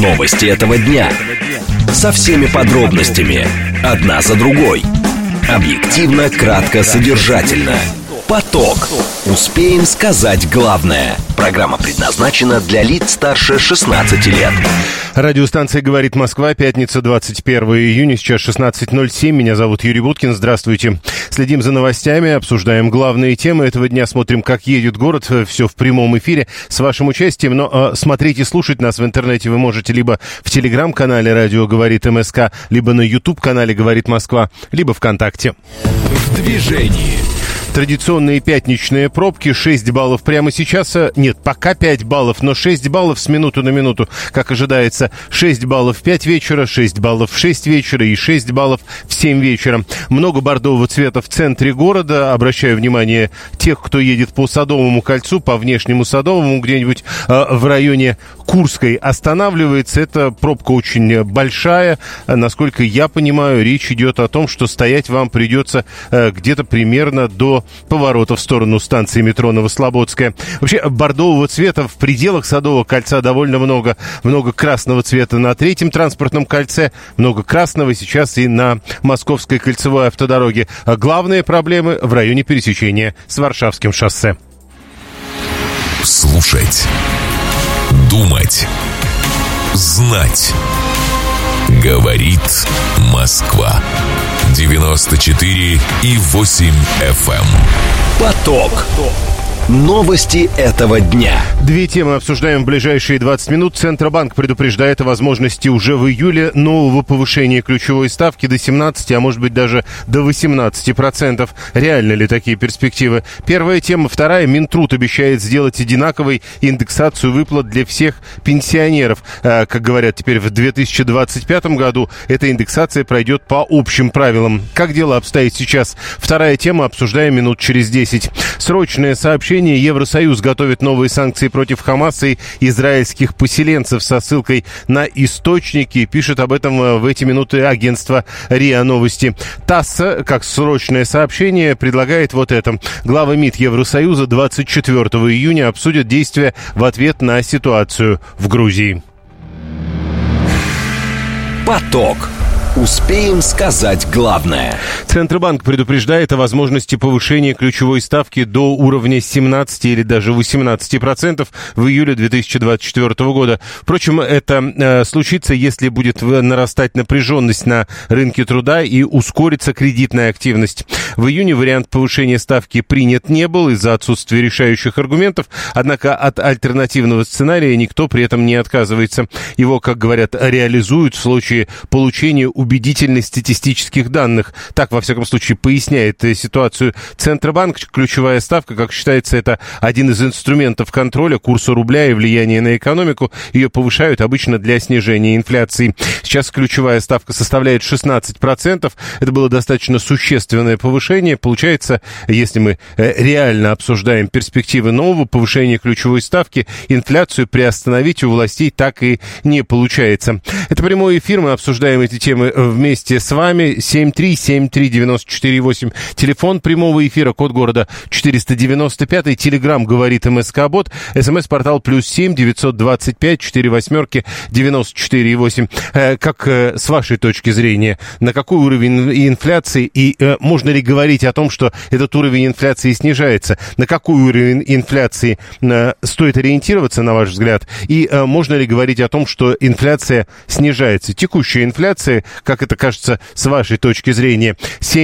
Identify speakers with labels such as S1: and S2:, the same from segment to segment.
S1: Новости этого дня. Со всеми подробностями. Одна за другой. Объективно, кратко, содержательно. Поток. Успеем сказать главное. Программа предназначена для лиц старше 16 лет.
S2: Радиостанция «Говорит Москва», пятница, 21 июня, сейчас 16:07. Меня зовут Юрий Буткин, здравствуйте. Следим за новостями, обсуждаем главные темы этого дня, смотрим, как едет город, все в прямом эфире с вашим участием. Но смотреть и слушать нас в интернете вы можете либо в телеграм-канале «Радио говорит МСК», либо на YouTube-канале «Говорит Москва», либо ВКонтакте.
S1: В движении.
S2: Традиционные пятничные пробки, 6 баллов прямо сейчас. Нет, пока 5 баллов, но 6 баллов с минуту на минуту, как ожидается. 6 баллов в 5 вечера, 6 баллов в 6 вечера и 6 баллов в 7 вечера. Много бордового цвета в центре города. Обращаю внимание тех, кто едет по Садовому кольцу, по внешнему Садовому, где-нибудь в районе Курской останавливается. Эта пробка очень большая. Насколько я понимаю, речь идет о том, что стоять вам придется где-то примерно до поворота в сторону станции метро Новослободская. Вообще, бордового цвета в пределах Садового кольца довольно много. Много красного цвета на третьем транспортном кольце, много красного сейчас и на Московской кольцевой автодороге. А главные проблемы в районе пересечения с Варшавским шоссе.
S1: Слушать. Думать. Знать. Говорит Москва. 94,8 FM. Поток. Новости этого дня.
S2: Две темы обсуждаем в ближайшие 20 минут. Центробанк предупреждает о возможности уже в июле нового повышения ключевой ставки до 17, а может быть даже до 18%. Реально ли такие перспективы? Первая тема. Вторая. Минтруд обещает сделать одинаковой индексацию выплат для всех пенсионеров. Как говорят теперь в 2025 году, эта индексация пройдет по общим правилам. Как дело обстоит сейчас? Вторая тема. Обсуждаем минут через 10. Срочное сообщение. Евросоюз готовит новые санкции против Хамаса и израильских поселенцев со ссылкой на источники. Пишет об этом в эти минуты агентство РИА Новости. ТАСС, как срочное сообщение, предлагает вот это. Главы МИД Евросоюза 24 июня обсудят действия в ответ на ситуацию в Грузии.
S1: Поток. Успеем сказать главное.
S2: Центробанк предупреждает о возможности повышения ключевой ставки до уровня 17 или даже 18% в июле 2024 года. Впрочем, это случится, если будет нарастать напряженность на рынке труда и ускорится кредитная активность. В июне вариант повышения ставки принят не был из-за отсутствия решающих аргументов, однако от альтернативного сценария никто при этом не отказывается. Его, как говорят, реализуют в случае получения убедительных статистических данных. Так, во всяком случае, поясняет ситуацию Центробанк. Ключевая ставка, как считается, это один из инструментов контроля курса рубля и влияния на экономику. Ее повышают обычно для снижения инфляции. Сейчас ключевая ставка составляет 16%. Это было достаточно существенное повышение. Получается, если мы реально обсуждаем перспективы нового повышения ключевой ставки, инфляцию приостановить у властей так и не получается. Это прямой эфир. Мы обсуждаем эти темы вместе с вами. 7373948. Телефон прямого эфира, код города 495. Телеграм «Говорит МСК-бот». СМС-портал +7 925 48 94,8. Как с вашей точки зрения, на какой уровень инфляции и можно ли говорить о том, что этот уровень инфляции снижается? На какой уровень инфляции стоит ориентироваться, на ваш взгляд? И можно ли говорить о том, что инфляция снижается? Текущая инфляция, как это кажется с вашей точки зрения?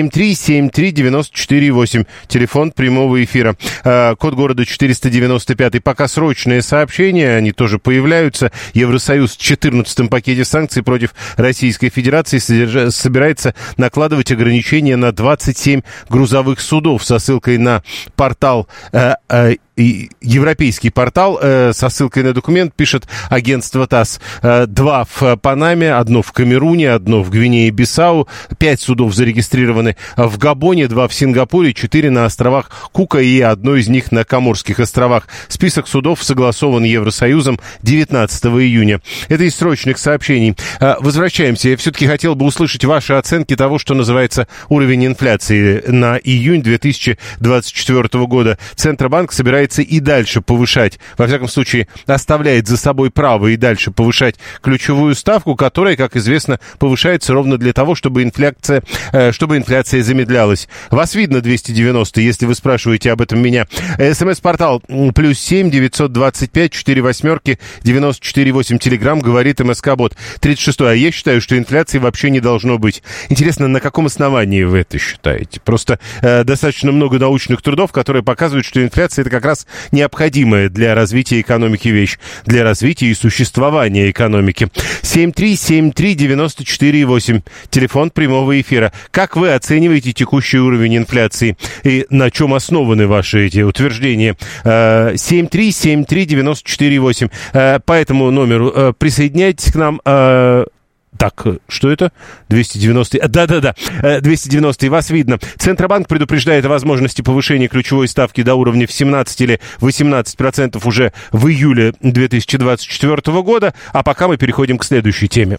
S2: 7373948. Телефон прямого эфира. Код города 495. Пока срочные сообщения, они тоже появляются. Евросоюз в 14-м пакете санкций против Российской Федерации собирается накладывать ограничения на 27 грузовых судов со ссылкой на портал европейский портал со ссылкой на документ, пишет агентство ТАСС. 2 в Панаме, 1 в Камеруне, 1 в Гвинее-Бисау, 5 судов зарегистрированы в Габоне, 2 в Сингапуре, 4 на островах Кука и 1 из них на Коморских островах. Список судов согласован Евросоюзом 19 июня. Это из срочных сообщений. Возвращаемся. Я все-таки хотел бы услышать ваши оценки того, что называется уровень инфляции на июнь 2024 года. Центробанк собирается собирается и дальше повышать, во всяком случае, оставляет за собой право и дальше повышать ключевую ставку, которая, как известно, повышается ровно для того, чтобы инфляция замедлялась. Вас видно 290, если вы спрашиваете об этом меня. СМС-портал +7 925 4 восьмерки 94 8. Телеграм говорит МСК-бот. 36. А я считаю, что инфляции вообще не должно быть. Интересно, на каком основании вы это считаете? Просто достаточно много научных трудов, которые показывают, что инфляция — это как раз необходимая для развития экономики вещь, для развития и существования экономики. 7373948. Телефон прямого эфира. Как вы оцениваете текущий уровень инфляции? И на чем основаны ваши эти утверждения? 7373948. По этому номеру присоединяйтесь к нам. Так, что это? 290. Да. 290. И вас видно. Центробанк предупреждает о возможности повышения ключевой ставки до уровня в 17 или 18% уже в июле 2024 года. А пока мы переходим к следующей теме.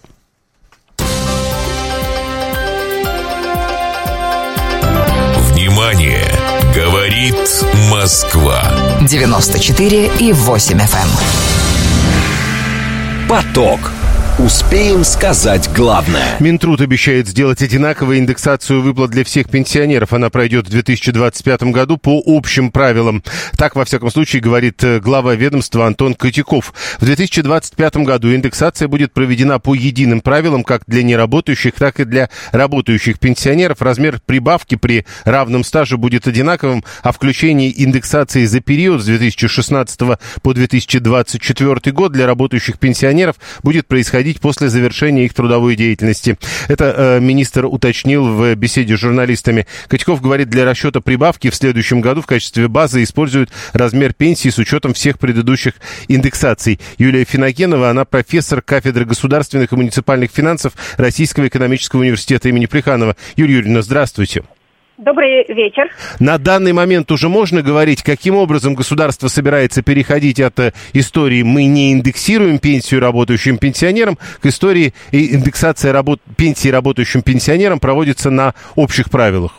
S1: Внимание! Говорит Москва.
S3: 94,8 FM.
S1: Поток. Успеем сказать главное.
S2: Минтруд обещает сделать одинаковую индексацию выплат для всех пенсионеров. Она пройдет в 2025 году по общим правилам. Так, во всяком случае, говорит глава ведомства Антон Котяков. В 2025 году индексация будет проведена по единым правилам как для неработающих, так и для работающих пенсионеров. Размер прибавки при равном стаже будет одинаковым, а включение индексации за период с 2016 по 2024 год для работающих пенсионеров будет происходить после завершения их трудовой деятельности. Это министр уточнил в беседе с журналистами. Котяков говорит, для расчета прибавки в следующем году в качестве базы используют размер пенсии с учетом всех предыдущих индексаций. Юлия Финогенова, она профессор кафедры государственных и муниципальных финансов Российского экономического университета имени Плеханова. Юлия Юрьевна, здравствуйте.
S4: Добрый вечер.
S2: На данный момент уже можно говорить, каким образом государство собирается переходить от истории «мы не индексируем пенсию работающим пенсионерам» к истории «индексация пенсии работающим пенсионерам проводится на общих правилах»?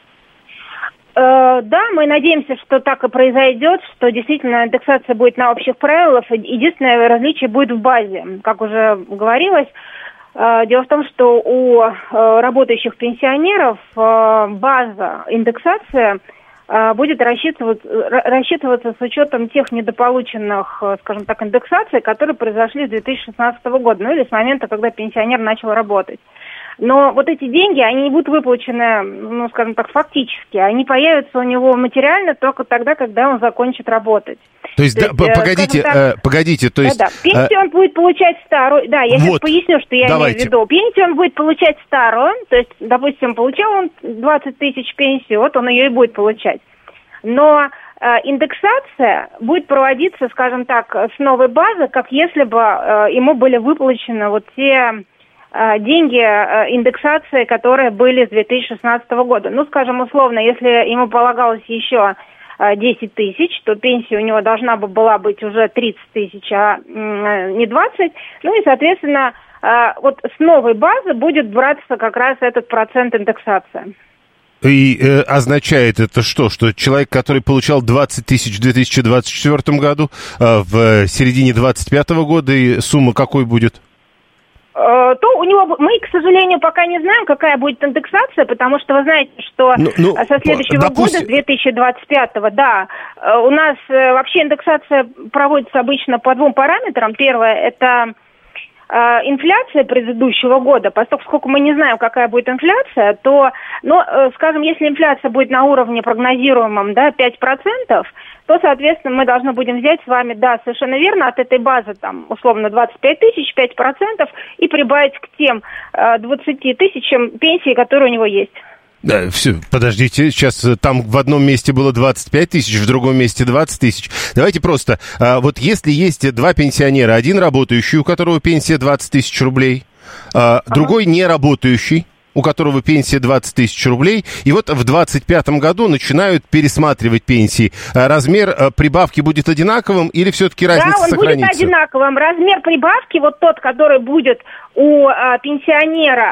S4: Да, мы надеемся, что так и произойдет, что действительно индексация будет на общих правилах. Единственное различие будет в базе, как уже говорилось. Дело в том, что у работающих пенсионеров база индексация будет рассчитываться с учетом тех недополученных, скажем так, индексаций, которые произошли с 2016 года, или с момента, когда пенсионер начал работать. Но вот эти деньги, они не будут выплачены, скажем так, фактически. Они появятся у него материально только тогда, когда он закончит работать.
S2: То есть, погодите, то есть...
S4: Да. Пенсию он будет получать старую. Да, я сейчас поясню, что я имею в виду. Пенсию он будет получать старую, то есть, допустим, получал он 20 тысяч пенсии, вот он ее и будет получать. Но индексация будет проводиться, скажем так, с новой базы, как если бы ему были выплачены вот те деньги индексации, которые были с 2016 года. Скажем, условно, если ему полагалось еще 10 тысяч, то пенсия у него должна была быть уже 30 тысяч, а не 20. И, соответственно, вот с новой базы будет браться как раз этот процент индексации.
S2: И означает это что? Что человек, который получал 20 тысяч в 2024 году, в середине 2025 года, и сумма какой будет?
S4: То у него, мы, к сожалению, пока не знаем, какая будет индексация, потому что вы знаете, что со следующего года, с 2025-го, да, у нас вообще индексация проводится обычно по двум параметрам. Первое, это инфляция предыдущего года, поскольку мы не знаем, какая будет инфляция, то, скажем, если инфляция будет на уровне прогнозируемом, 5%, то, соответственно, мы должны будем взять с вами, да, совершенно верно, от этой базы, условно, 25 тысяч, 5%, и прибавить к тем 20 тысячам пенсии, которые у него есть.
S2: Да, все, подождите, сейчас там в одном месте было 25 тысяч, в другом месте 20 тысяч. Давайте просто, вот если есть два пенсионера, один работающий, у которого пенсия 20 тысяч рублей, другой не работающий, у которого пенсия 20 тысяч рублей, и вот в 2025 году начинают пересматривать пенсии. Размер прибавки будет одинаковым или все-таки разница сохранится? Да, он
S4: будет одинаковым. Размер прибавки, вот тот, который будет у пенсионера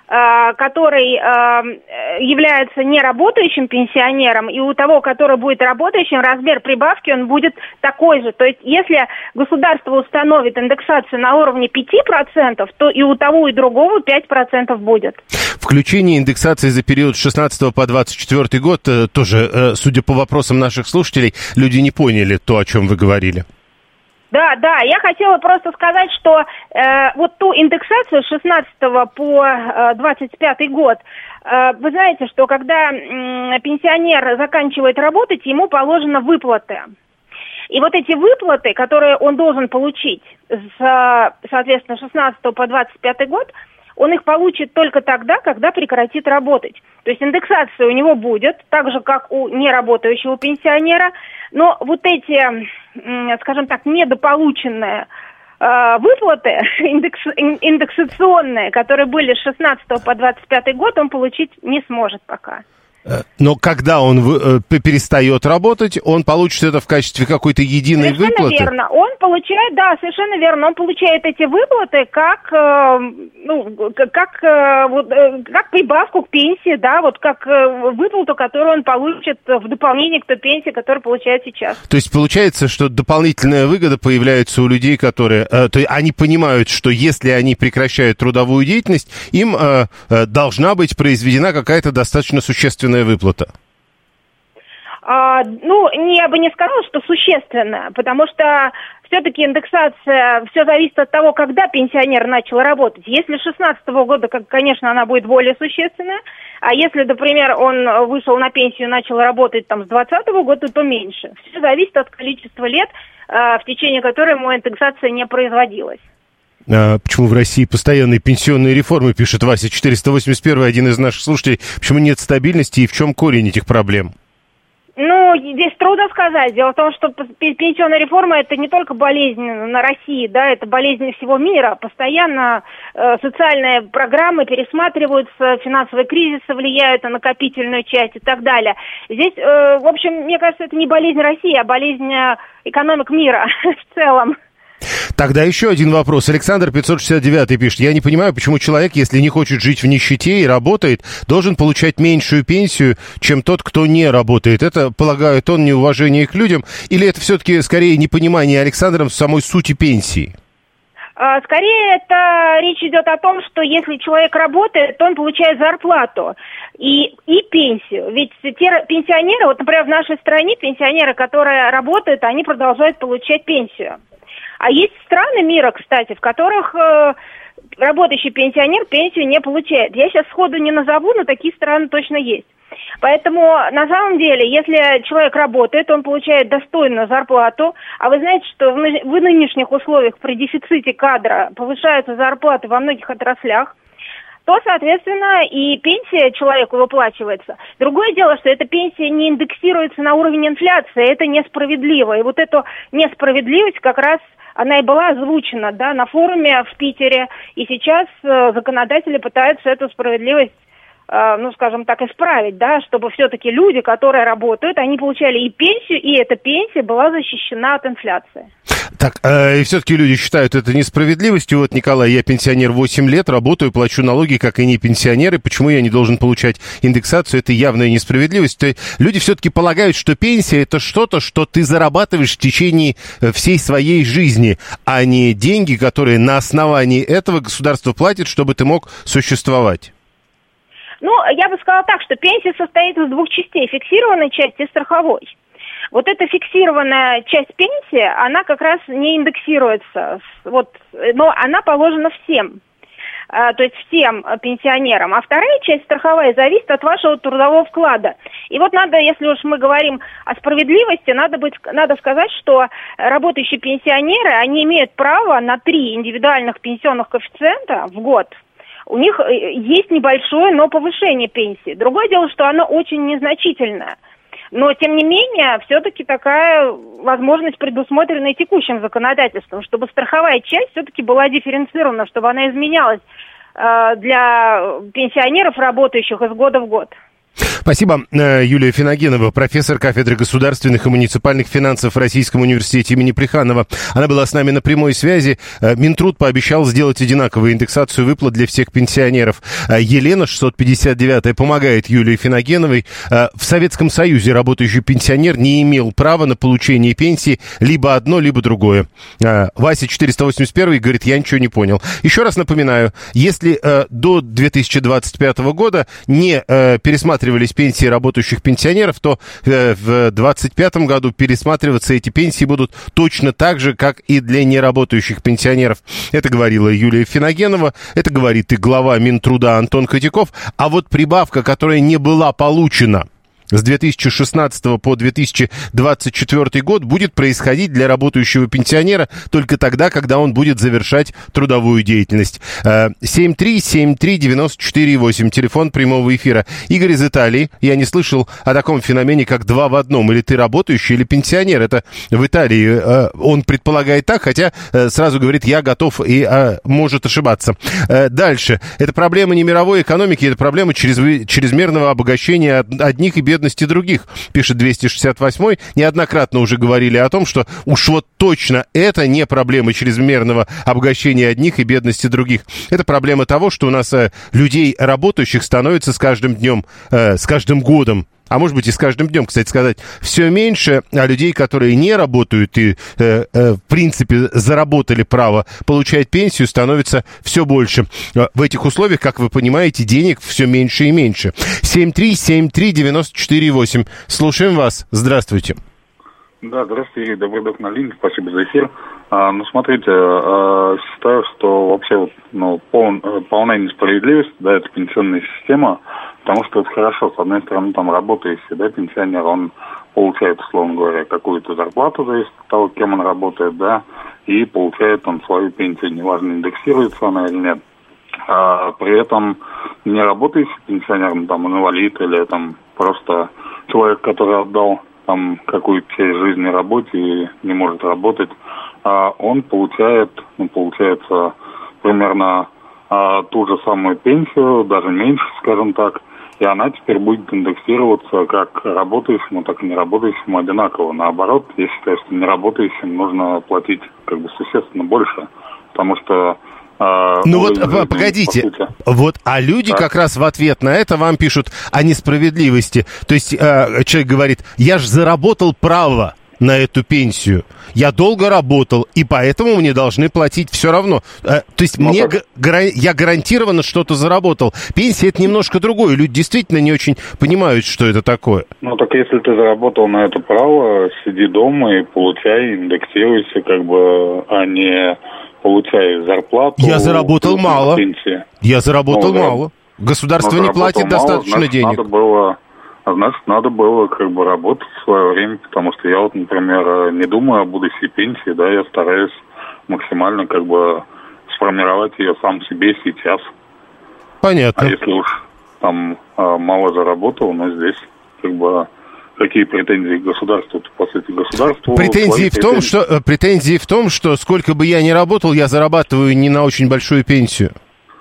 S4: который является неработающим пенсионером, и у того, который будет работающим, размер прибавки он будет такой же. То есть, если государство установит индексацию на уровне 5%, то и у того, и другого 5% будет.
S2: Включение индексации за период с 16 по 24 год тоже, судя по вопросам наших слушателей, люди не поняли то, о чем вы говорили.
S4: Да, я хотела просто сказать, что вот ту индексацию с 16 по 25 год, вы знаете, что когда пенсионер заканчивает работать, ему положены выплаты. И вот эти выплаты, которые он должен получить с, соответственно, 16 по 25 год, он их получит только тогда, когда прекратит работать. То есть индексация у него будет, так же, как у неработающего пенсионера, но вот эти, скажем так, недополученные выплаты индексационные, которые были с 16 по 25 год, он получить не сможет пока.
S2: Но когда он перестает работать, он получит это в качестве какой-то единой выплаты?
S4: Совершенно верно. Он получает, да, совершенно верно. Он получает эти выплаты как прибавку к пенсии, да, вот как выплату, которую он получит в дополнение к той пенсии, которую получает сейчас.
S2: То есть получается, что дополнительная выгода появляется у людей, которые... то есть они понимают, что если они прекращают трудовую деятельность, им должна быть произведена какая-то достаточно существенная выплата?
S4: Я бы не сказала, что существенная, потому что все-таки индексация, все зависит от того, когда пенсионер начал работать. Если с 2016 года, конечно, она будет более существенная, а если, например, он вышел на пенсию и начал работать там с 2020 года, то меньше. Все зависит от количества лет, в течение которой ему индексация не производилась.
S2: Почему в России постоянные пенсионные реформы, пишет Вася 481, один из наших слушателей. Почему нет стабильности и в чем корень этих проблем?
S4: Здесь трудно сказать. Дело в том, что пенсионная реформа – это не только болезнь на России, да, это болезнь всего мира. Постоянно социальные программы пересматриваются, финансовые кризисы влияют на накопительную часть и так далее. Здесь, в общем, мне кажется, это не болезнь России, а болезнь экономик мира в целом.
S2: Тогда еще один вопрос. Александр 569 пишет. Я не понимаю, почему человек, если не хочет жить в нищете и работает, должен получать меньшую пенсию, чем тот, кто не работает. Это, полагает он, неуважение к людям? Или это все-таки скорее непонимание Александром самой сути пенсии?
S4: Скорее, это речь идет о том, что если человек работает, то он получает зарплату и пенсию. Ведь те пенсионеры, вот, например, в нашей стране пенсионеры, которые работают, они продолжают получать пенсию. А есть страны мира, кстати, в которых работающий пенсионер пенсию не получает. Я сейчас сходу не назову, но такие страны точно есть. Поэтому, на самом деле, если человек работает, он получает достойную зарплату, а вы знаете, что в нынешних условиях при дефиците кадра повышаются зарплаты во многих отраслях, то, соответственно, и пенсия человеку выплачивается. Другое дело, что эта пенсия не индексируется на уровень инфляции, это несправедливо. И вот эту несправедливость как раз она и была озвучена, да, на форуме в Питере, и сейчас законодатели пытаются эту справедливость, скажем так, исправить, да, чтобы все-таки люди, которые работают, они получали и пенсию, и эта пенсия была защищена от инфляции.
S2: Так, и все-таки люди считают это несправедливостью. Вот, Николай, я пенсионер 8 лет, работаю, плачу налоги, как и не пенсионеры. Почему я не должен получать индексацию? Это явная несправедливость. То есть люди все-таки полагают, что пенсия – это что-то, что ты зарабатываешь в течение всей своей жизни, а не деньги, которые на основании этого государство платит, чтобы ты мог существовать.
S4: Я бы сказала так, что пенсия состоит из двух частей – фиксированной части и страховой. Вот эта фиксированная часть пенсии, она как раз не индексируется, но она положена всем, то есть всем пенсионерам. А вторая часть страховая зависит от вашего трудового вклада. И вот надо, если уж мы говорим о справедливости, надо сказать, что работающие пенсионеры, они имеют право на 3 индивидуальных пенсионных коэффициента в год. У них есть небольшое, но повышение пенсии. Другое дело, что оно очень незначительное. Но, тем не менее, все-таки такая возможность предусмотрена и текущим законодательством, чтобы страховая часть все-таки была дифференцирована, чтобы она изменялась для пенсионеров, работающих из года в год.
S2: Спасибо. Юлия Финогенова, профессор кафедры государственных и муниципальных финансов в Российском университете имени Плеханова. Она была с нами на прямой связи. Минтруд пообещал сделать одинаковую индексацию выплат для всех пенсионеров. Елена, 659-я, помогает Юлии Финогеновой. В Советском Союзе работающий пенсионер не имел права на получение пенсии либо одно, либо другое. Вася, 481-й, говорит, я ничего не понял. Еще раз напоминаю, если до 2025 года не пересматривались пенсии работающих пенсионеров, то в 2025 году пересматриваться эти пенсии будут точно так же, как и для неработающих пенсионеров. Это говорила Юлия Финогенова, это говорит и глава Минтруда Антон Котяков. А вот прибавка, которая не была получена с 2016 по 2024 год, будет происходить для работающего пенсионера только тогда, когда он будет завершать трудовую деятельность. 7373948, телефон прямого эфира. Игорь из Италии. Я не слышал о таком феномене, как два в одном. Или ты работающий, или пенсионер. Это в Италии он предполагает так, хотя сразу говорит, я готов и может ошибаться. Дальше. Это проблема не мировой экономики, это проблема чрезмерного обогащения одних и бедности других, пишет 268-й. Неоднократно уже говорили о том, что уж вот точно это не проблема чрезмерного обогащения одних и бедности других. Это проблема того, что у нас людей работающих становится с каждым днем, с каждым годом, а может быть и с каждым днем, кстати сказать, все меньше, а людей, которые не работают и, в принципе, заработали право получать пенсию, становится все больше. В этих условиях, как вы понимаете, денег все меньше и меньше. 7373948. Слушаем вас. Здравствуйте.
S3: Да, здравствуйте, Игорь, добрый док на линии, спасибо за эфир. Смотрите, считаю, что вообще полная несправедливость, да, это пенсионная система, потому что это хорошо, с одной стороны, там работающий, да, пенсионер, он получает, условно говоря, какую-то зарплату, зависит от того, кем он работает, да, и получает он свою пенсию, неважно, индексируется она или нет. При этом не работающий пенсионер, там, инвалид или там просто человек, который отдал там какую-то часть жизни работе и не может работать, он получает, получается, примерно ту же самую пенсию, даже меньше, скажем так, и она теперь будет индексироваться как работающему, так и неработающему одинаково. Наоборот, я считаю, что неработающим нужно платить как бы существенно больше, потому что
S2: погодите, а люди как раз в ответ на это вам пишут о несправедливости. То есть человек говорит, я же заработал право на эту пенсию. Я долго работал, и поэтому мне должны платить все равно. То есть я гарантированно что-то заработал. Пенсия — это немножко другое. Люди действительно не очень понимают, что это такое.
S3: Так если ты заработал на это право, сиди дома и получай, индексируйся, как бы, а не получай зарплату.
S2: Я заработал мало. Я заработал мало. Государство не платит достаточно денег.
S3: Надо было как бы работать в свое время, потому что я вот, например, не думаю о будущей пенсии, да, я стараюсь максимально как бы сформировать ее сам себе сейчас.
S2: Понятно.
S3: А если уж там мало заработал, но здесь как бы какие претензии к государству, то по сути государству...
S2: Претензии в том, что сколько бы я ни работал, я зарабатываю не на очень большую пенсию.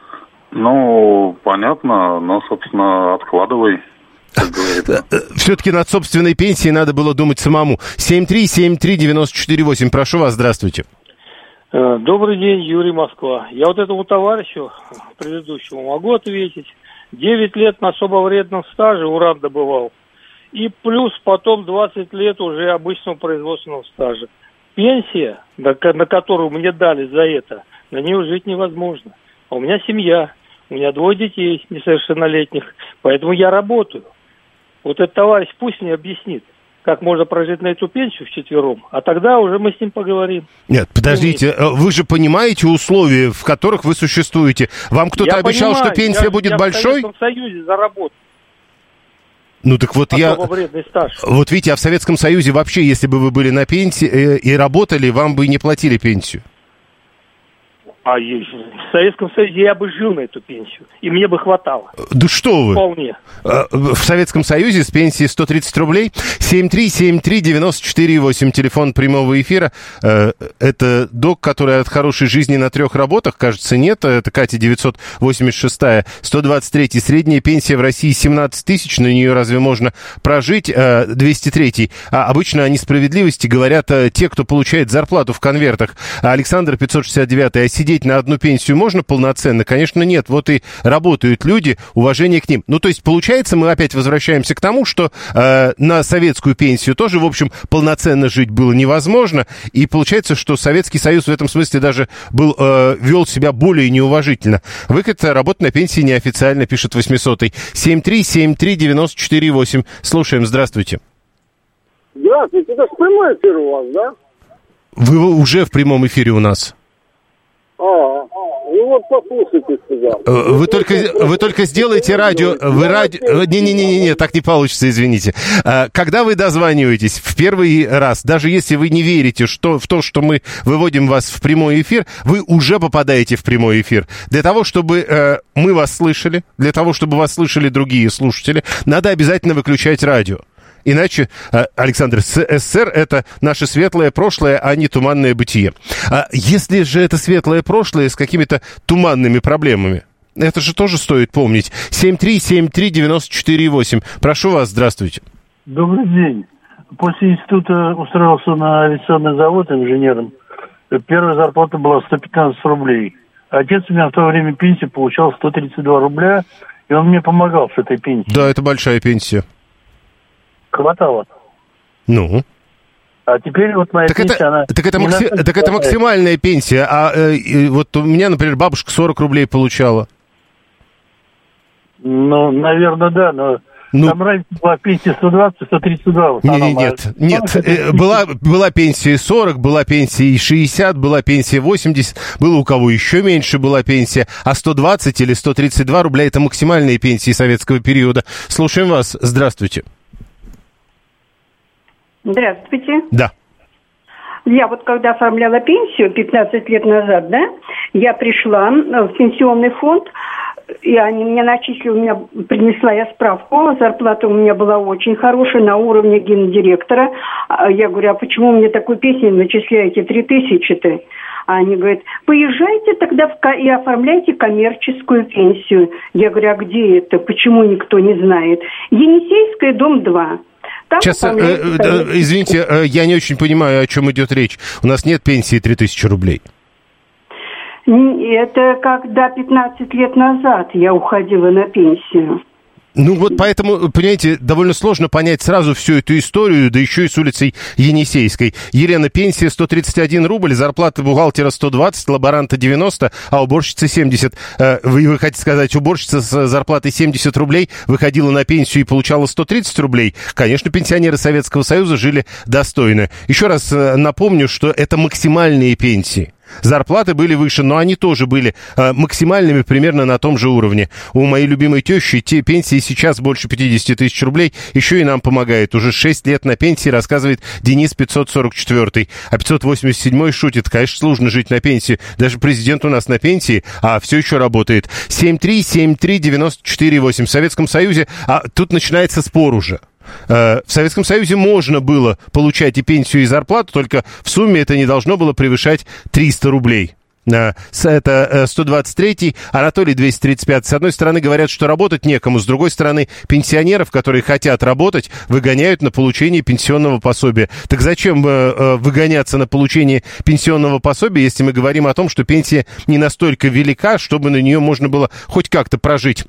S3: Понятно, но, собственно, откладывай.
S2: Все-таки над собственной пенсией надо было думать самому. 7373948. Прошу вас, здравствуйте.
S5: Добрый день, Юрий, Москва. Я вот этому товарищу предыдущему могу ответить. 9 лет на особо вредном стаже уран добывал. И плюс потом 20 лет уже обычного производственного стажа. Пенсия, на которую мне дали за это, на нее жить невозможно. А у меня семья, у меня 2 детей несовершеннолетних, поэтому я работаю. Вот этот товарищ пусть мне объяснит, как можно прожить на эту пенсию вчетвером, а тогда уже мы с ним поговорим.
S2: Нет, подождите, вы же понимаете условия, в которых вы существуете? Вам кто-то обещал, что пенсия будет большой?
S5: Я в Советском Союзе заработал.
S2: Так вот Вот видите, а в Советском Союзе вообще, если бы вы были на пенсии и работали, вам бы не платили пенсию.
S5: А в Советском Союзе я бы жил на эту пенсию, и мне бы хватало.
S2: Да что вы?
S5: Вполне.
S2: В Советском Союзе с пенсии 130 рублей. 7373948, телефон прямого эфира. Это док, который от хорошей жизни на 3 работах, кажется, нет. Это Катя 986-я. 123-й. Средняя пенсия в России 17 тысяч. На нее разве можно прожить? 203-й. Обычно о несправедливости говорят те, кто получает зарплату в конвертах. Александр 569-й. А сидеть на одну пенсию можно полноценно? Конечно, нет. Вот и работают люди, уважение к ним. Ну, то есть, получается, мы опять возвращаемся к тому, что на советскую пенсию тоже, в общем, полноценно жить было невозможно. И получается, что Советский Союз в этом смысле даже вел себя более неуважительно. Выход работы на пенсии неофициально, пишет 800-й. 7373948. Слушаем, здравствуйте.
S6: Здравствуйте, это прямой эфир у вас, да?
S2: Вы уже в прямом эфире у нас.
S6: Ну вот послушайте сюда.
S2: Вы только сделайте радио. Не, так не получится, извините. Когда вы дозваниваетесь в первый раз, даже если вы не верите в то, что мы выводим вас в прямой эфир, вы уже попадаете в прямой эфир. Для того, чтобы мы вас слышали, для того, чтобы вас слышали другие слушатели, надо обязательно выключать радио. Иначе, Александр, СССР — это наше светлое прошлое, а не туманное бытие. Если же это светлое прошлое с какими-то туманными проблемами, это же тоже стоит помнить. 7373948. Прошу вас, здравствуйте.
S7: Добрый день. После института устроился на авиационный завод инженером. Первая зарплата была 115 рублей. Отец у меня в то время пенсию получал 132 рубля, и он мне помогал с этой пенсией.
S2: Да, это большая пенсия.
S7: Хватало.
S2: Ну?
S7: А теперь вот моя пенсия,
S2: это максимальная пенсия. Вот у меня, например, бабушка 40 рублей получала.
S7: Ну, наверное, да, но... Там раньше была пенсия 120, 132.
S2: Нет. Была пенсия 40, была пенсия 60, была пенсия 80, было у кого еще меньше была пенсия, а 120 или 132 рубля — это максимальные пенсии советского периода. Слушаем вас. Здравствуйте.
S8: Здравствуйте.
S2: Да.
S8: Я вот когда оформляла пенсию 15 лет назад, да, я пришла в пенсионный фонд, и они мне начислили, принесла я справку, зарплата у меня была очень хорошая, на уровне гендиректора. Я говорю, а почему мне такую пенсию начисляете 3000-то? А они говорят, поезжайте тогда и оформляйте коммерческую пенсию. Я говорю, а где это? Почему никто не знает? Енисейская, дом 2. Там
S2: сейчас, извините, я не очень понимаю, о чем идет речь. У нас нет пенсии 3000 рублей.
S8: Это когда 15 лет назад я уходила на пенсию.
S2: Ну вот поэтому, понимаете, довольно сложно понять сразу всю эту историю, да еще и с улицей Енисейской. Елена, пенсия 131 рубль, зарплата бухгалтера 120, лаборанта 90, а уборщица 70. Вы хотите сказать, уборщица с зарплатой 70 рублей выходила на пенсию и получала 130 рублей? Конечно, пенсионеры Советского Союза жили достойно. Еще раз напомню, что это максимальные пенсии. Зарплаты были выше, но они тоже были максимальными примерно на том же уровне. У моей любимой тещи те пенсии сейчас больше 50 тысяч рублей, еще и нам помогает. Уже 6 лет на пенсии, рассказывает Денис 544. А 587 шутит, конечно, сложно жить на пенсии. Даже президент у нас на пенсии, а все еще работает. 7373948. В Советском Союзе, тут начинается спор уже. В Советском Союзе можно было получать и пенсию, и зарплату, только в сумме это не должно было превышать 300 рублей. Это 123-й, Анатолий 235. С одной стороны, говорят, что работать некому. С другой стороны, пенсионеров, которые хотят работать, выгоняют на получение пенсионного пособия. Так зачем выгоняться на получение пенсионного пособия, если мы говорим о том, что пенсия не настолько велика, чтобы на нее можно было хоть как-то прожить?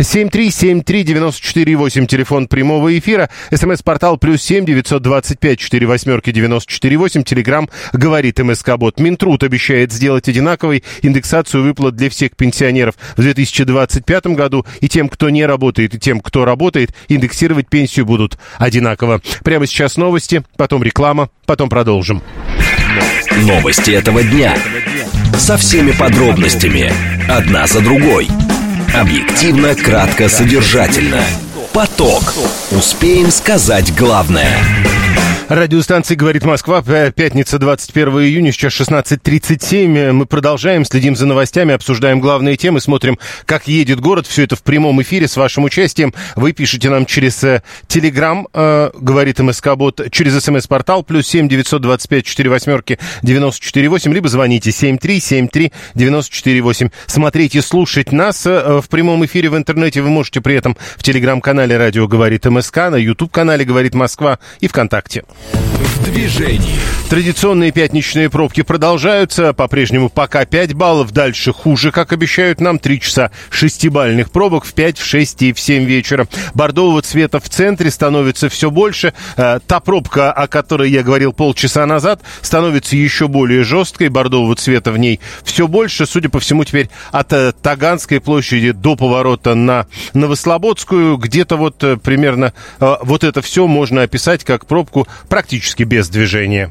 S2: 7373948, телефон прямого эфира. СМС-портал +7 925 48 948. Телеграм говорит МСК-бот. Минтруд обещает сделать одинаково индексацию выплат для всех пенсионеров в 2025 году, и тем, кто не работает, и тем, кто работает, индексировать пенсию будут одинаково. Прямо сейчас новости, потом реклама, потом продолжим.
S1: Новости этого дня. Со всеми подробностями. Одна за другой. Объективно, кратко, содержательно. Поток. Успеем сказать главное.
S2: Радиостанция «Говорит Москва», пятница, 21 июня, сейчас 16:37. Мы продолжаем, следим за новостями, обсуждаем главные темы, смотрим, как едет город. Все это в прямом эфире с вашим участием. Вы пишете нам через Telegram, говорит МСК-бот, через СМС-портал, +7 925 48 94 8, либо звоните 7373 94 8. Смотреть и слушать нас в прямом эфире в интернете вы можете при этом в Telegram-канале «Радио говорит МСК», на YouTube-канале «Говорит Москва» и ВКонтакте.
S1: В движении.
S2: Традиционные пятничные пробки продолжаются. По-прежнему пока 5 баллов. Дальше хуже, как обещают нам. 3 часа 6-бальных пробок в 5, в 6 и в 7 вечера. Бордового цвета в центре становится все больше. Та пробка, о которой я говорил полчаса назад, становится еще более жесткой. Бордового цвета в ней все больше. Судя по всему, теперь от Таганской площади до поворота на Новослободскую. Где-то вот примерно вот это все можно описать как пробку практически без движения.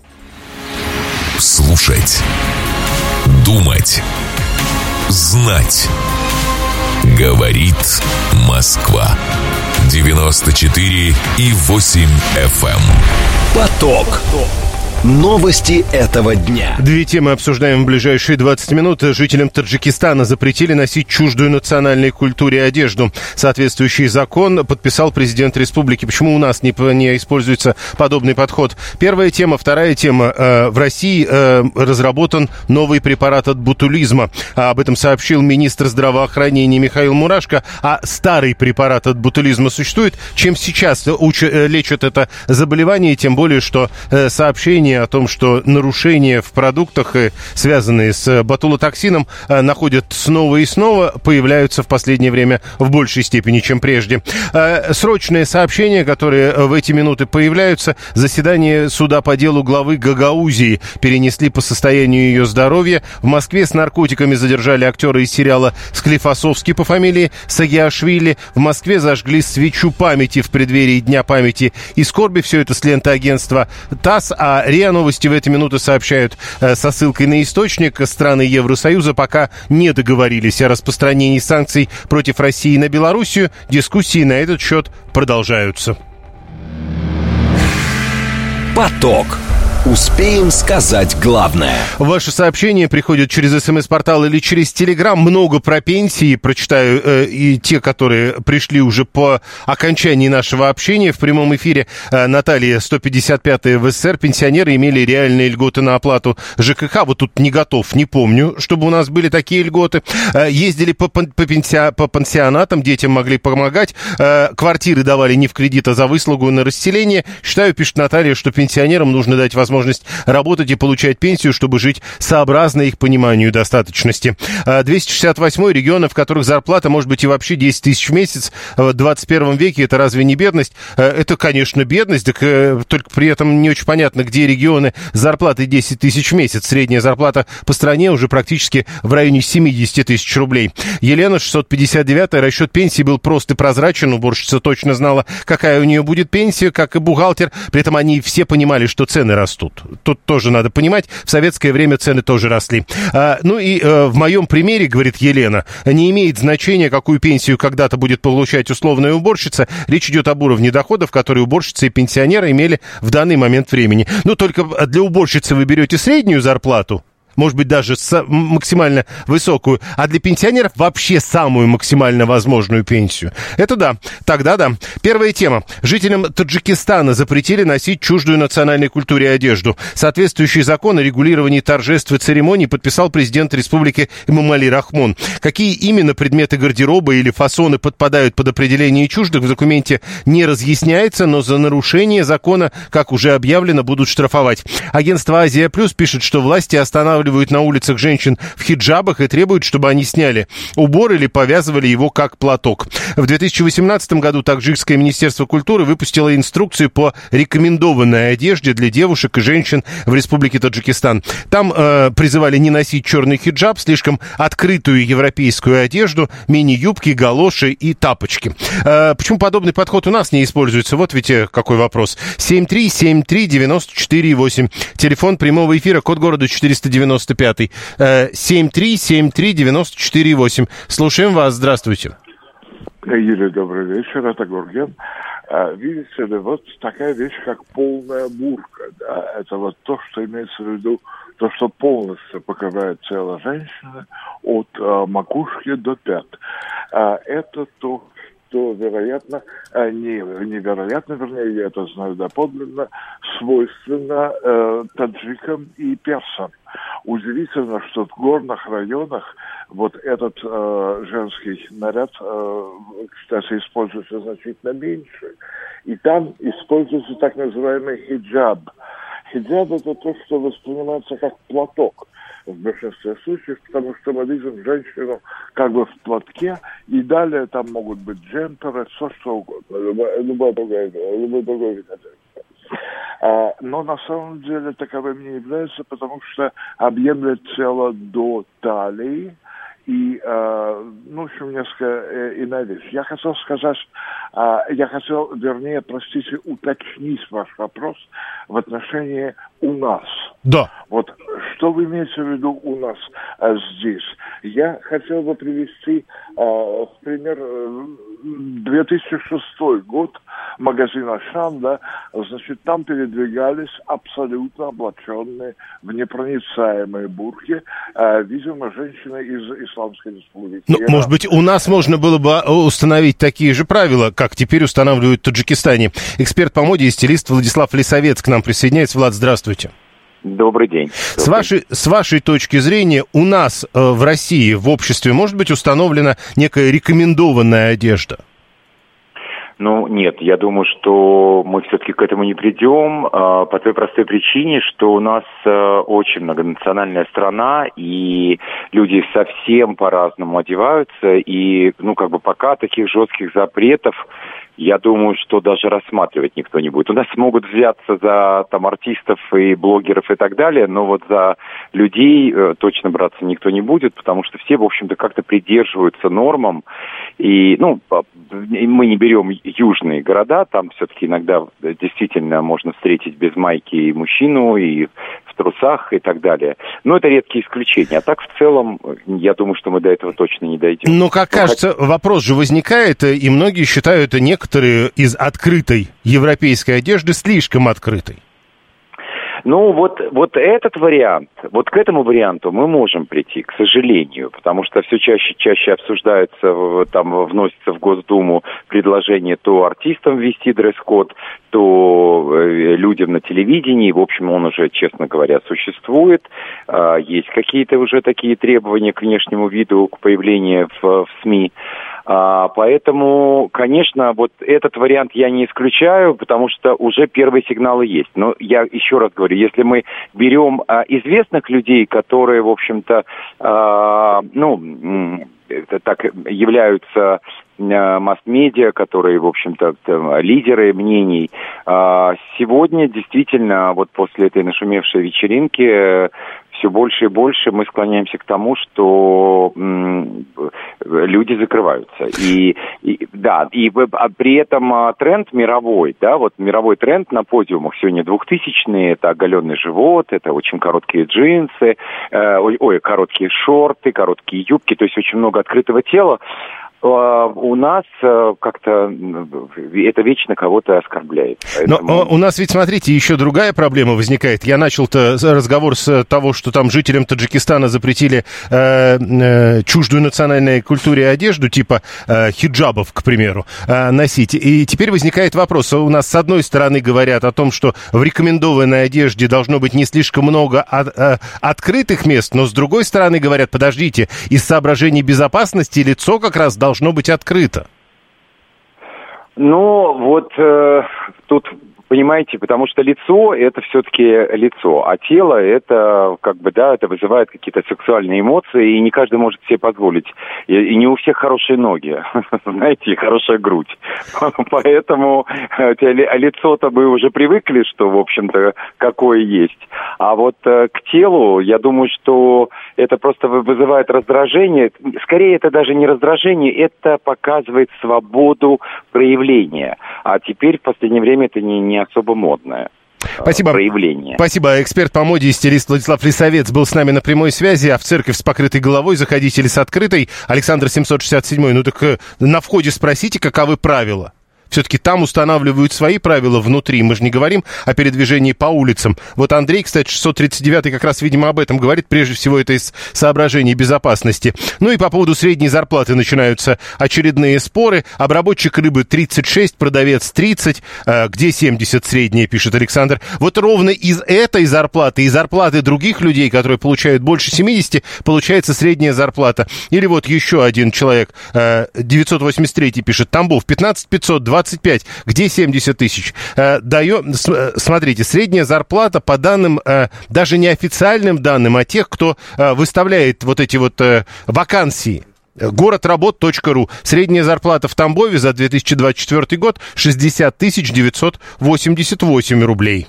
S1: Слушать, думать, знать. Говорит Москва. 94,8 FM. Поток. Новости этого дня.
S2: Две темы обсуждаем в ближайшие 20 минут. Жителям Таджикистана запретили носить чуждую национальной культуре одежду. Соответствующий закон подписал президент республики. Почему у нас не используется подобный подход? Первая тема. Вторая тема. В России разработан новый препарат от ботулизма. Об этом сообщил министр здравоохранения Михаил Мурашко. А старый препарат от ботулизма существует. Чем сейчас лечат это заболевание, тем более, что сообщение о том, что нарушения в продуктах, связанные с ботулотоксином, находят снова и снова, появляются в последнее время в большей степени, чем прежде. Срочное сообщение, которое в эти минуты появляются. Заседание суда по делу главы Гагаузии перенесли по состоянию ее здоровья. В Москве с наркотиками задержали актера из сериала «Склифосовский» по фамилии Сагиашвили. В Москве зажгли свечу памяти в преддверии Дня памяти и скорби. Все это с ленты агентства ТАСС. А РИА Новости в эти минуты сообщают со ссылкой на источник. Страны Евросоюза пока не договорились о распространении санкций против России на Белоруссию. Дискуссии на этот счет продолжаются.
S1: Поток. Успеем сказать главное.
S2: Ваши сообщения приходят через СМС-портал или через Телеграм. Много про пенсии. Прочитаю и те, которые пришли уже по окончании нашего общения в прямом эфире. Наталья, 155-я в СССР. Пенсионеры имели реальные льготы на оплату ЖКХ. Вот тут не готов, не помню, чтобы у нас были такие льготы. Ездили по пансионатам, детям могли помогать. Квартиры давали не в кредит, а за выслугу на расселение. Считаю, пишет Наталья, что пенсионерам нужно дать возможность работать и получать пенсию, чтобы жить сообразно их пониманию достаточности. 268-й регионы, в которых зарплата может быть и вообще 10 тысяч в месяц в 21 веке, это разве не бедность? Это, конечно, бедность, так, только при этом не очень понятно, где регионы с зарплатой 10 тысяч в месяц. Средняя зарплата по стране уже практически в районе 70 тысяч рублей. Елена, 659-я, расчет пенсии был прост и прозрачен. Уборщица точно знала, какая у нее будет пенсия, как и бухгалтер. При этом они все понимали, что цены растут. Тут тоже надо понимать, в советское время цены тоже росли. В моем примере, говорит Елена, не имеет значения, какую пенсию когда-то будет получать условная уборщица. Речь идет об уровне доходов, которые уборщицы и пенсионеры имели в данный момент времени. Только для уборщицы вы берете среднюю зарплату, может быть, даже максимально высокую, а для пенсионеров вообще самую максимально возможную пенсию. Это да, тогда да. Первая тема. Жителям Таджикистана запретили носить чуждую национальной культуре одежду. Соответствующий закон о регулировании торжеств и церемоний подписал президент республики Эмомали Рахмон. Какие именно предметы гардероба или фасоны подпадают под определение чуждых, в документе не разъясняется, но за нарушение закона, как уже объявлено, будут штрафовать. Агентство «Азия Плюс» пишет, что власти останавливают на улицах женщин в хиджабах и требуют, чтобы они сняли убор или повязывали его как платок. В 2018 году Таджикское министерство культуры выпустило инструкцию по рекомендованной одежде для девушек и женщин в Республике Таджикистан. Там призывали не носить черный хиджаб, слишком открытую европейскую одежду, мини-юбки, галоши и тапочки. Почему подобный подход у нас не используется? Вот ведь какой вопрос. 7373948. Телефон прямого эфира, код города 495. 7373948. Слушаем вас. Здравствуйте.
S9: Юрий, добрый вечер. Это Гурген. Видите ли, вот такая вещь, как полная бурка, да, это вот то, что имеется в виду, то, что полностью покрывает тело женщины от макушки до пят. Это то, что, вероятно, невероятно, вернее, я это знаю доподлинно, свойственно таджикам и персам. Удивительно, что в горных районах вот этот женский наряд, кстати, используется значительно меньше. И там используется так называемый хиджаб. Хиджаб – это то, что воспринимается как платок в большинстве случаев, потому что мы видим женщину как бы в платке, и далее там могут быть джемперы, все что угодно, любой другой вид одежды. Но на самом деле таковым не является, потому что объемлет тело до талии, и, в общем, несколько иная вещь. Я хотел сказать, уточнить ваш вопрос в отношении у нас.
S2: Да.
S9: Вот что вы имеете в виду у нас здесь? Я хотел бы привести в пример 2006 год, магазин «Ашан», да, значит, там передвигались абсолютно облаченные в непроницаемые бурки, видимо, женщины из Исламской Республики.
S2: Ну, может быть, у нас можно было бы установить такие же правила, как теперь устанавливают в Таджикистане. Эксперт по моде и стилист Владислав Лисовец к нам присоединяется. Влад, здравствуйте.
S10: Добрый день.
S2: С вашей точки зрения, у нас в России, в обществе, может быть установлена некая рекомендованная одежда?
S10: Ну, нет, я думаю, что мы все-таки к этому не придем по той простой причине, что у нас очень многонациональная страна, и люди совсем по-разному одеваются, и, пока таких жестких запретов, я думаю, что даже рассматривать никто не будет. У нас могут взяться за артистов и блогеров и так далее, но вот за людей точно браться никто не будет, потому что все, в общем-то, как-то придерживаются нормам. И, мы не берем южные города, там все-таки иногда действительно можно встретить без майки и мужчину, и в трусах и так далее. Но это редкие исключения. А так, в целом, я думаю, что мы до этого точно не дойдем.
S2: Но, как кажется, вопрос же возникает, и многие считают некоторые из открытой европейской одежды слишком открытой.
S10: Ну, вот этот вариант, вот к этому варианту мы можем прийти, к сожалению, потому что все чаще обсуждается, там вносится в Госдуму предложение то артистам ввести дресс-код, то людям на телевидении. В общем, он уже, честно говоря, существует. Есть какие-то уже такие требования к внешнему виду, к появлению в СМИ. Поэтому, конечно, вот этот вариант я не исключаю, потому что уже первые сигналы есть. Но я еще раз говорю, если мы берем известных людей, которые, в общем-то, так являются масс-медиа, которые, в общем-то, лидеры мнений. Сегодня действительно, вот после этой нашумевшей вечеринки, все больше и больше мы склоняемся к тому, что люди закрываются. И при этом тренд мировой, мировой тренд на подиумах сегодня 2000-е, это оголенный живот, это очень короткие джинсы, короткие шорты, короткие юбки, то есть очень много открытого тела. У нас как-то это вечно кого-то оскорбляет. Поэтому...
S2: Но у нас ведь, смотрите, еще другая проблема возникает. Я начал-то разговор с того, что там жителям Таджикистана запретили чуждую национальной культуре одежду, типа хиджабов, к примеру, носить. И теперь возникает вопрос. У нас, с одной стороны, говорят о том, что в рекомендованной одежде должно быть не слишком много открытых мест, но с другой стороны говорят, подождите, из соображений безопасности лицо как раз должно быть открыто.
S10: Тут, понимаете, потому что лицо – это все-таки лицо, а тело – это, это вызывает какие-то сексуальные эмоции, и не каждый может себе позволить. И не у всех хорошие ноги, знаете, и хорошая грудь. Поэтому лицо-то мы уже привыкли, что, в общем-то, какое есть. А вот к телу, я думаю, что это просто вызывает раздражение. Скорее, это даже не раздражение, это показывает свободу проявления. А теперь в последнее время это не особо модное.
S2: Спасибо.
S10: Проявление.
S2: Спасибо. Эксперт по моде и стилист Владислав Лисовец был с нами на прямой связи. А в церковь с покрытой головой заходите или с открытой? Александр 767. На входе спросите, каковы правила. Все-таки там устанавливают свои правила внутри. Мы же не говорим о передвижении по улицам. Вот Андрей, кстати, 639-й как раз, видимо, об этом говорит. Прежде всего, это из соображений безопасности. Ну и по поводу средней зарплаты начинаются очередные споры. Обработчик рыбы 36, продавец 30. Где 70 средняя, пишет Александр. Вот ровно из этой зарплаты и зарплаты других людей, которые получают больше 70, получается средняя зарплата. Или вот еще один человек, 983 пишет, Тамбов, 15 500, 25, где 70 тысяч? Смотрите, средняя зарплата по данным, даже не официальным данным, а тех, кто выставляет вот эти вот вакансии. Городработ.ру. Средняя зарплата в Тамбове за 2024 год 60 988 рублей.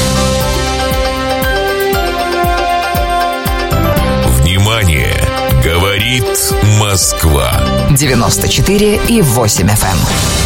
S1: Внимание! Говорит Москва.
S11: 94,8 FM.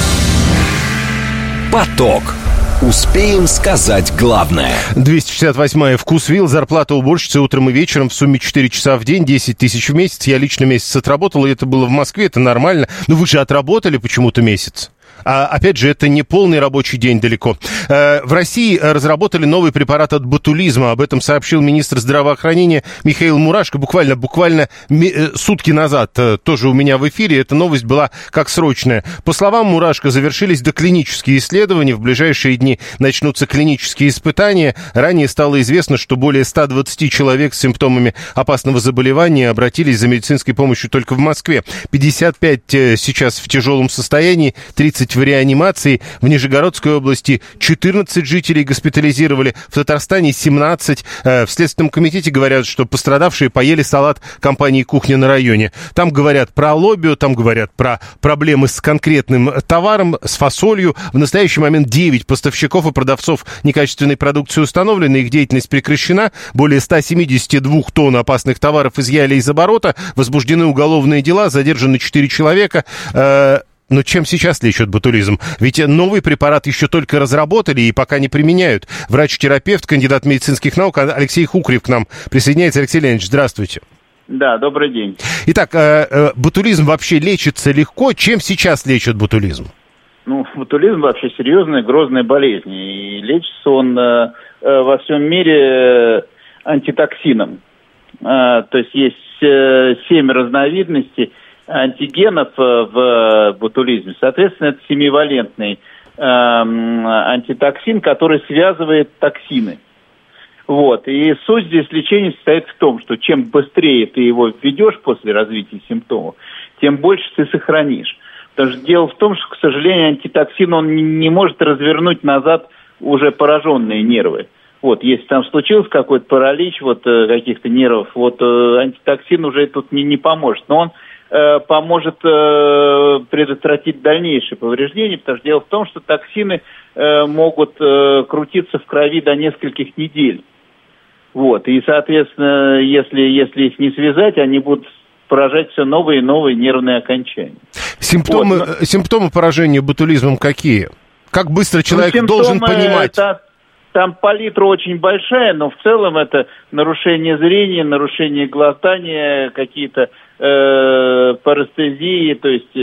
S1: Поток. Успеем сказать главное.
S2: 268-я. Вкусвилл. Зарплата уборщицы утром и вечером в сумме 4 часа в день, 10 тысяч в месяц. Я лично месяц отработал, и это было в Москве, это нормально. Но вы же отработали почему-то месяц. А, опять же, это не полный рабочий день далеко. В России разработали новый препарат от ботулизма. Об этом сообщил министр здравоохранения Михаил Мурашко буквально сутки назад. Тоже у меня в эфире. Эта новость была как срочная. По словам Мурашко, завершились доклинические исследования. В ближайшие дни начнутся клинические испытания. Ранее стало известно, что более 120 человек с симптомами опасного заболевания обратились за медицинской помощью только в Москве. 55 сейчас в тяжелом состоянии, 30 в реанимации. В Нижегородской области 14 жителей госпитализировали, в Татарстане 17. В Следственном комитете говорят, что пострадавшие поели салат компании «Кухня на районе». Там говорят про лоббио, там говорят про проблемы с конкретным товаром, с фасолью. В настоящий момент 9 поставщиков и продавцов некачественной продукции установлены, их деятельность прекращена. Более 172 тонн опасных товаров изъяли из оборота, возбуждены уголовные дела, задержаны 4 человека. Но чем сейчас лечат ботулизм? Ведь новый препарат еще только разработали и пока не применяют. Врач-терапевт, кандидат медицинских наук Алексей Хукрев к нам присоединяется. Алексей Леонидович, здравствуйте.
S12: Да, добрый день.
S2: Итак, ботулизм вообще лечится легко. Чем сейчас лечат ботулизм?
S12: Ну, ботулизм вообще серьезная, грозная болезнь. И лечится он во всем мире антитоксином. То есть есть 7 разновидностей антигенов в ботулизме. Соответственно, это 7-валентный антитоксин, который связывает токсины. Вот. И суть здесь лечения состоит в том, что чем быстрее ты его введешь после развития симптомов, тем больше ты сохранишь. Потому что дело в том, что, к сожалению, антитоксин, он не может развернуть назад уже пораженные нервы. Вот, если там случился какой-то паралич каких-то нервов, антитоксин уже тут не поможет. Но он поможет предотвратить дальнейшее повреждение, потому что дело в том, что токсины могут крутиться в крови до нескольких недель. Вот, и, соответственно, если их не связать, они будут поражать все новые и новые нервные окончания.
S2: Симптомы поражения ботулизмом какие? Как быстро человек должен понимать?
S12: Там палитра очень большая, но в целом это нарушение зрения, нарушение глотания, какие-то парестезии, то есть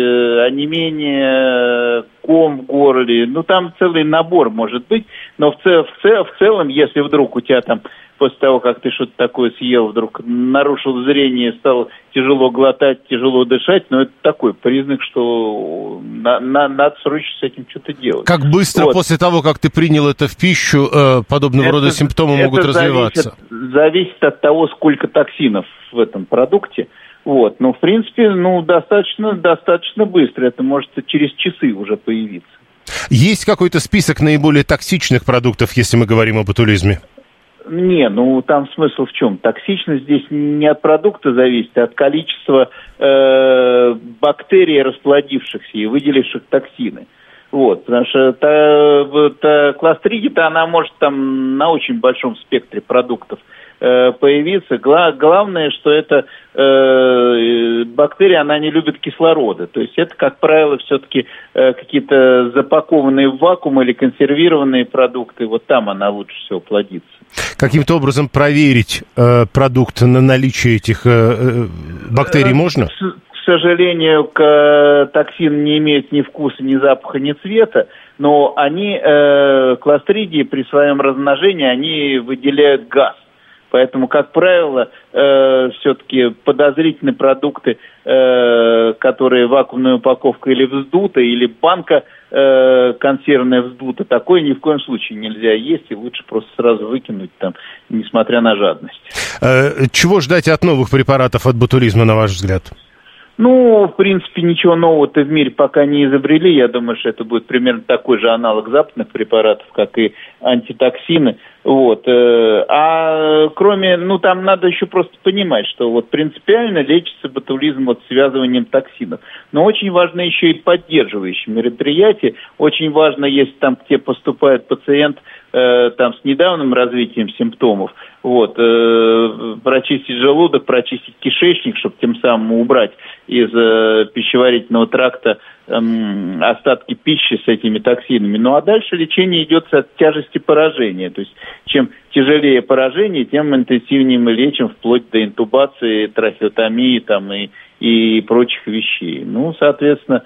S12: онемение, ком в горле. Ну, там целый набор может быть, но в целом, если вдруг у тебя там после того, как ты что-то такое съел, вдруг нарушил зрение, стало тяжело глотать, тяжело дышать, но это такой признак, что надо срочно с этим что-то делать.
S2: Как быстро после того, как ты принял это в пищу, подобного рода симптомы могут развиваться?
S12: Зависит от того, сколько токсинов в этом продукте. Вот. Но, в принципе, достаточно быстро. Это может через часы уже появиться.
S2: Есть какой-то список наиболее токсичных продуктов, если мы говорим о ботулизме?
S12: Не, там смысл в чем? Токсичность здесь не от продукта зависит, а от количества бактерий, расплодившихся и выделивших токсины. Вот, потому что кластридия, она может там на очень большом спектре продуктов появиться. Главное, что эта бактерия, она не любит кислорода. То есть это, как правило, все-таки какие-то запакованные в вакуум или консервированные продукты. Вот там она лучше всего плодится.
S2: Каким-то образом проверить продукт на наличие этих бактерий можно?
S12: сожалению, токсин не имеет ни вкуса, ни запаха, ни цвета, но они, кластридии, при своем размножении, они выделяют газ. Поэтому, как правило, все-таки подозрительные продукты, которые вакуумная упаковка или вздута, или банка консервная вздута, такое ни в коем случае нельзя есть, и лучше просто сразу выкинуть там, несмотря на жадность.
S2: Чего ждать от новых препаратов от ботулизма, на ваш взгляд?
S12: Ну, в принципе, ничего нового-то в мире пока не изобрели. Я думаю, что это будет примерно такой же аналог западных препаратов, как и антитоксины. Вот. А кроме, там надо еще просто понимать, что вот принципиально лечится ботулизм вот связыванием токсинов. Но очень важно еще и поддерживающие мероприятия. Очень важно, если там к тебе поступает пациент там с недавним развитием симптомов, вот, прочистить желудок, прочистить кишечник, чтобы тем самым убрать из пищеварительного тракта остатки пищи с этими токсинами. Ну а дальше лечение идет от тяжести поражения. То есть чем тяжелее поражение, тем интенсивнее мы лечим, вплоть до интубации, трахеотомии там, и прочих вещей. Ну, соответственно,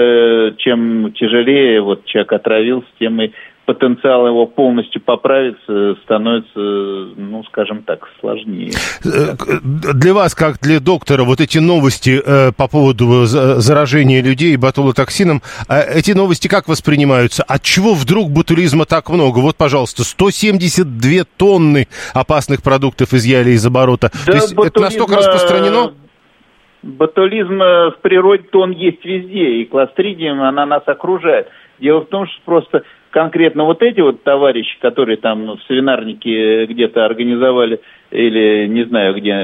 S12: чем тяжелее вот человек отравился, тем и потенциал его полностью поправиться становится, скажем так, сложнее.
S2: Для вас, как для доктора, вот эти новости по поводу заражения людей ботулотоксином, эти новости как воспринимаются? Отчего вдруг ботулизма так много? Вот, пожалуйста, 172 тонны опасных продуктов изъяли из оборота.
S12: Да,
S2: то есть это настолько распространено?
S12: Ботулизм в природе-то он есть везде, и кластридиум, она нас окружает. Дело в том, что просто конкретно вот эти вот товарищи, которые там в свинарнике где-то организовали, или не знаю где,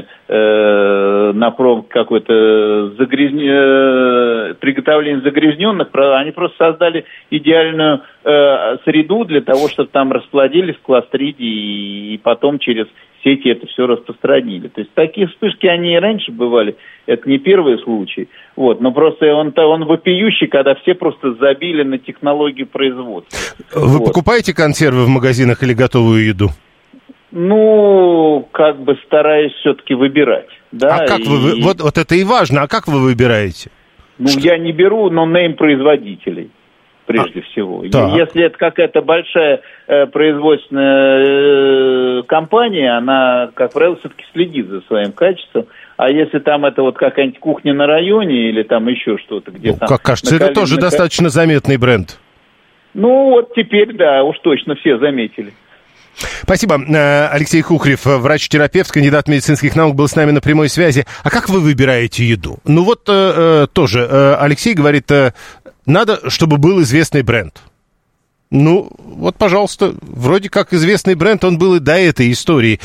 S12: на промке какое-то приготовление загрязненных, они просто создали идеальную среду для того, чтобы там расплодились кластридии и потом через сети это все распространили. То есть такие вспышки, они и раньше бывали, это не первый случай. Вот, но просто он вопиющий, когда все просто забили на технологию производства.
S2: Вы покупаете консервы в магазинах или готовую еду?
S12: Как бы стараюсь все-таки выбирать. Да?
S2: А как вы... Вот это и важно. А как вы выбираете?
S12: Я не беру нонейм производителей. Прежде всего. Так. Если это какая-то большая производственная компания, она, как правило, все-таки следит за своим качеством. А если там это вот какая-нибудь кухня на районе или там еще что-то, где там...
S2: Как кажется, это тоже достаточно заметный бренд.
S12: Вот теперь, да, уж точно все заметили.
S2: Спасибо. Алексей Кухарев, врач-терапевт, кандидат медицинских наук, был с нами на прямой связи. А как вы выбираете еду? Тоже Алексей говорит, надо, чтобы был известный бренд. Пожалуйста, вроде как известный бренд, он был и до этой истории.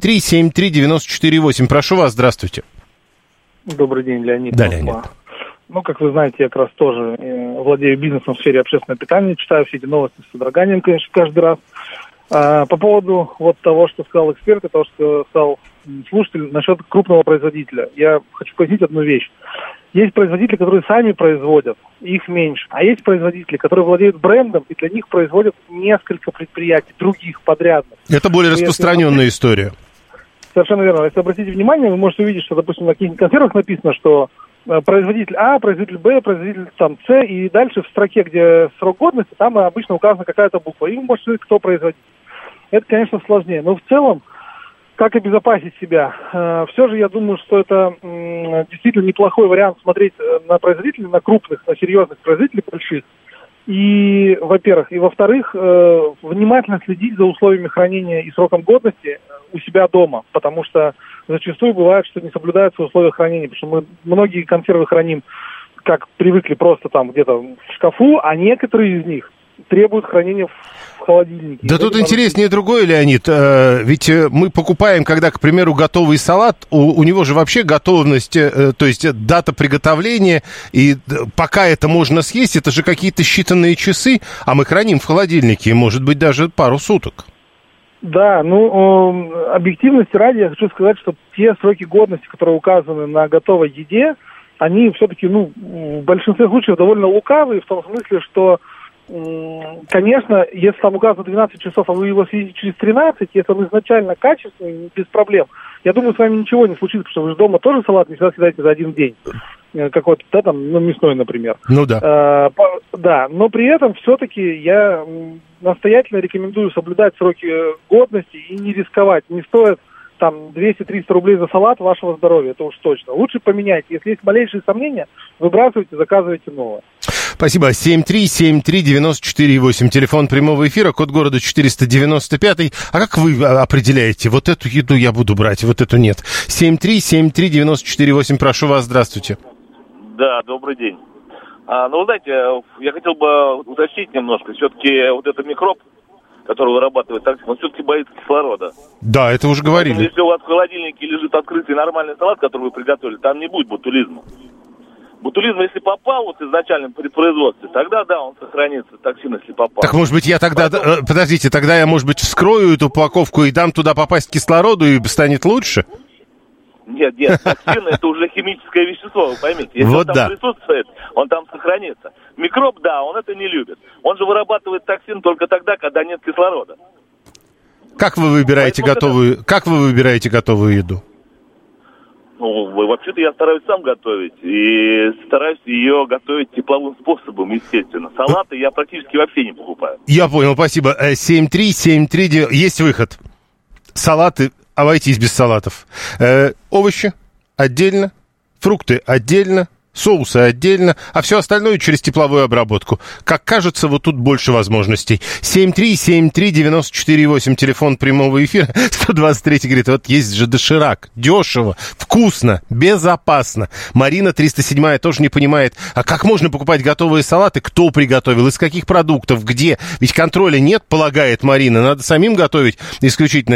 S2: 7373948. Прошу вас, здравствуйте.
S11: Добрый день, Леонид.
S2: Да, Леонид.
S11: Как вы знаете, я как раз тоже владею бизнесом в сфере общественного питания, читаю все эти новости с содроганием, конечно, каждый раз. По поводу того, что сказал эксперт, и того, что сказал слушатель насчет крупного производителя. Я хочу пояснить одну вещь. Есть производители, которые сами производят, их меньше. А есть производители, которые владеют брендом, и для них производят несколько предприятий, других подрядных.
S2: Это более распространенная история.
S11: Совершенно верно. Если обратите внимание, вы можете увидеть, что, допустим, на каких-нибудь консервах написано, что производитель А, производитель Б, производитель С, и дальше в строке, где срок годности, там обычно указана какая-то буква. И вы можете увидеть, кто производитель. Это, конечно, сложнее. Но в целом, как обезопасить себя? Все же я думаю, что это действительно неплохой вариант смотреть на производителей, на крупных, на серьезных производителей больших. И, во-первых. И, во-вторых, внимательно следить за условиями хранения и сроком годности у себя дома. Потому что зачастую бывает, что не соблюдаются условия хранения. Потому что мы многие консервы храним, как привыкли, просто там где-то в шкафу, а некоторые из них требуют хранения в холодильнике.
S2: Да тут интереснее другое, Леонид. Ведь мы покупаем, когда, к примеру, готовый салат, у него же вообще готовность, то есть дата приготовления, и пока это можно съесть, это же какие-то считанные часы, а мы храним в холодильнике, может быть, даже пару суток.
S11: Да, объективности ради я хочу сказать, что те сроки годности, которые указаны на готовой еде, они все-таки, в большинстве случаев довольно лукавые, в том смысле, что конечно, если там указано 12 часов, а вы его съедите через 13, если он изначально качественный, без проблем, я думаю, с вами ничего не случится, потому что вы же дома тоже салат не всегда съедаете за один день. какой-то, да, там, ну, мясной, например.
S2: Ну да.
S11: Да, но при этом все-таки я настоятельно рекомендую соблюдать сроки годности и не рисковать. Не стоит там 200-300 рублей за салат вашего здоровья, это уж точно. Лучше поменять. Если есть малейшие сомнения, выбрасывайте, заказывайте новое.
S2: Спасибо. 7373948, телефон прямого эфира, код города 495. А как вы определяете, вот эту еду я буду брать, вот эту нет? 7373948, прошу вас, здравствуйте.
S13: Да, добрый день. Ну, вы знаете, я хотел бы уточнить немножко. Все-таки вот этот микроб, который вырабатывает токсин, он все-таки боится кислорода.
S2: Да, это уже говорили.
S13: Поэтому, если у вас в холодильнике лежит открытый нормальный салат, который вы приготовили, там не будет ботулизма. Ботулизм, если попал вот изначально при производстве, тогда да, он сохранится, токсин, если попал.
S2: Так, может быть, я тогда... Поэтому... Подождите, тогда я, может быть, вскрою эту упаковку и дам туда попасть кислороду, и станет лучше?
S13: Нет, токсин это уже химическое вещество, вы поймите. Если
S2: вот
S13: он там присутствует, он там сохранится. Микроб, да, он это не любит. Он же вырабатывает токсин только тогда, когда нет кислорода.
S2: Как вы выбираете готовую еду?
S13: Ну, вообще-то я стараюсь сам готовить. И стараюсь ее готовить тепловым способом, естественно. Салаты я практически вообще не покупаю.
S2: Я понял, спасибо. 73739. Есть выход. Салаты, обойтись без салатов. Овощи отдельно, фрукты отдельно, соусы отдельно, а все остальное через тепловую обработку. Как кажется, вот тут больше возможностей. 7373948, телефон прямого эфира. 123 говорит, вот есть же доширак. Дешево, вкусно, безопасно. Марина 307 тоже не понимает, а как можно покупать готовые салаты? Кто приготовил, из каких продуктов, где? Ведь контроля нет, полагает Марина. Надо самим готовить исключительно.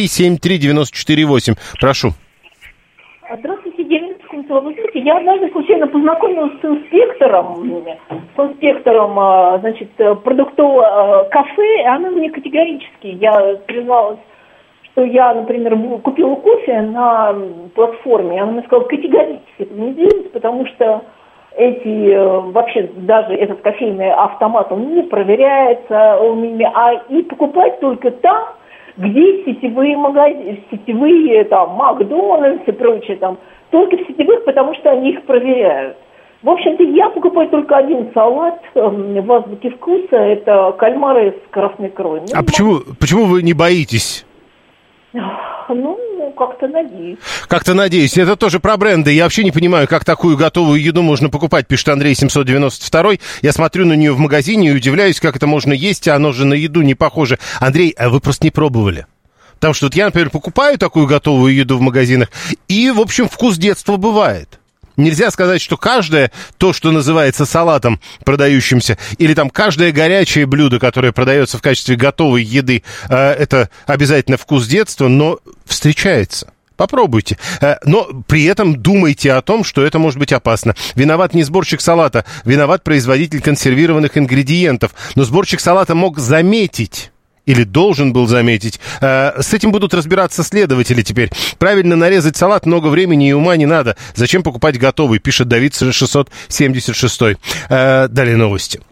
S2: 7373948. Прошу.
S14: Здравствуйте, Елена Кунцева. Вы знаете, я однажды случайно познакомилась с инспектором, значит, продуктового кафе, и она мне категорически, я призналась, что я, например, купила кофе на платформе, она мне сказала, категорически это не делать, потому что вообще даже этот кофейный автомат, он не проверяется, и покупать только там, где сетевые магазины, там, Макдональдс и прочее, там, только в сетевых, потому что они их проверяют. В общем-то, я покупаю только один салат в азбуке вкуса, это кальмары с красной икрой.
S2: А почему вы не боитесь?
S14: Ну, как-то надеюсь.
S2: Как-то надеюсь. Это тоже про бренды. Я вообще не понимаю, как такую готовую еду можно покупать, пишет Андрей 792. Я смотрю на нее в магазине и удивляюсь, как это можно есть, а оно же на еду не похоже. Андрей, а вы просто не пробовали. Потому что вот я, например, покупаю такую готовую еду в магазинах, и, в общем, вкус детства бывает. Нельзя сказать, что каждое то, что называется салатом продающимся, или там каждое горячее блюдо, которое продается в качестве готовой еды, это обязательно вкус детства, но встречается. Попробуйте. Но при этом думайте о том, что это может быть опасно. Виноват не сборщик салата, виноват производитель консервированных ингредиентов. Но сборщик салата мог заметить, или должен был заметить. С этим будут разбираться следователи теперь. Правильно нарезать салат много времени и ума не надо. Зачем покупать готовый, пишет Давид 676. Далее новости.